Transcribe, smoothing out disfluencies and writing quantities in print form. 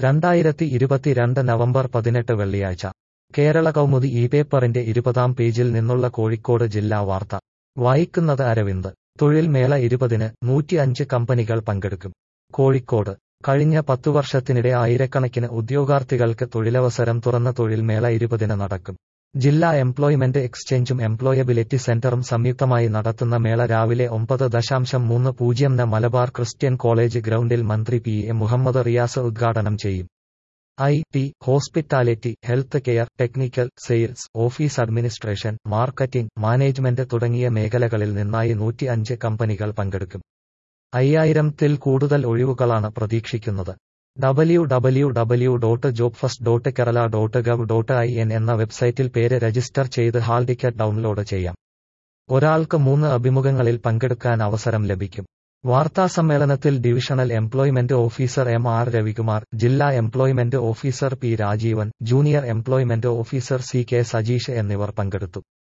2022 November 18 വെള്ളിയാഴ്ച കേരള കൗമുദി ഈ പേപ്പറിന്റെ 20-ാം പേജിൽ നിന്നുള്ള കോഴിക്കോട് ജില്ലാ വാർത്ത വായിക്കുന്നത് അരവിന്ദ്. തൊഴിൽ മേള 20-ന് 105 കമ്പനികൾ പങ്കെടുക്കും. കോഴിക്കോട് കഴിഞ്ഞ 10 വർഷത്തിനിടെ ആയിരക്കണക്കിന് ഉദ്യോഗാർത്ഥികൾക്ക് തൊഴിലവസരം തുറന്ന തൊഴിൽ മേള 20-ന് നടക്കും. ജില്ലാ എംപ്ലോയ്മെന്റ് എക്സ്ചേഞ്ചും എംപ്ലോയബിലിറ്റി സെന്ററും സംയുക്തമായി നടത്തുന്ന മേള രാവിലെ 9:30-ന് മലബാർ ക്രിസ്ത്യൻ കോളേജ് ഗ്രൗണ്ടിൽ മന്ത്രി പി.എ. മുഹമ്മദ് റിയാസ് ഉദ്ഘാടനം ചെയ്യും. IT, hospitality, health care, technical, sales, office administration, marketing, management തുടങ്ങിയ മേഖലകളിൽ നിന്നായി 105 കമ്പനികൾ പങ്കെടുക്കും. 5000-ൽ കൂടുതൽ ഒഴിവുകളാണ് പ്രതീക്ഷിക്കുന്നത്. www.jobfirst.kerala.gov.in എന്ന വെബ്സൈറ്റിൽ പേര് രജിസ്റ്റർ ചെയ്ത് ഹാൾ ടിക്കറ്റ് ഡൗൺലോഡ് ചെയ്യാം. ഒരാൾക്ക് 3 അഭിമുഖങ്ങളിൽ പങ്കെടുക്കാൻ അവസരം ലഭിക്കും. വാർത്താസമ്മേളനത്തിൽ divisional employment officer M R. Ravikumar, ജില്ലാ employment officer P. Rajeevan, junior employment officer C K. Sajeesh എന്നിവർ പങ്കെടുത്തു.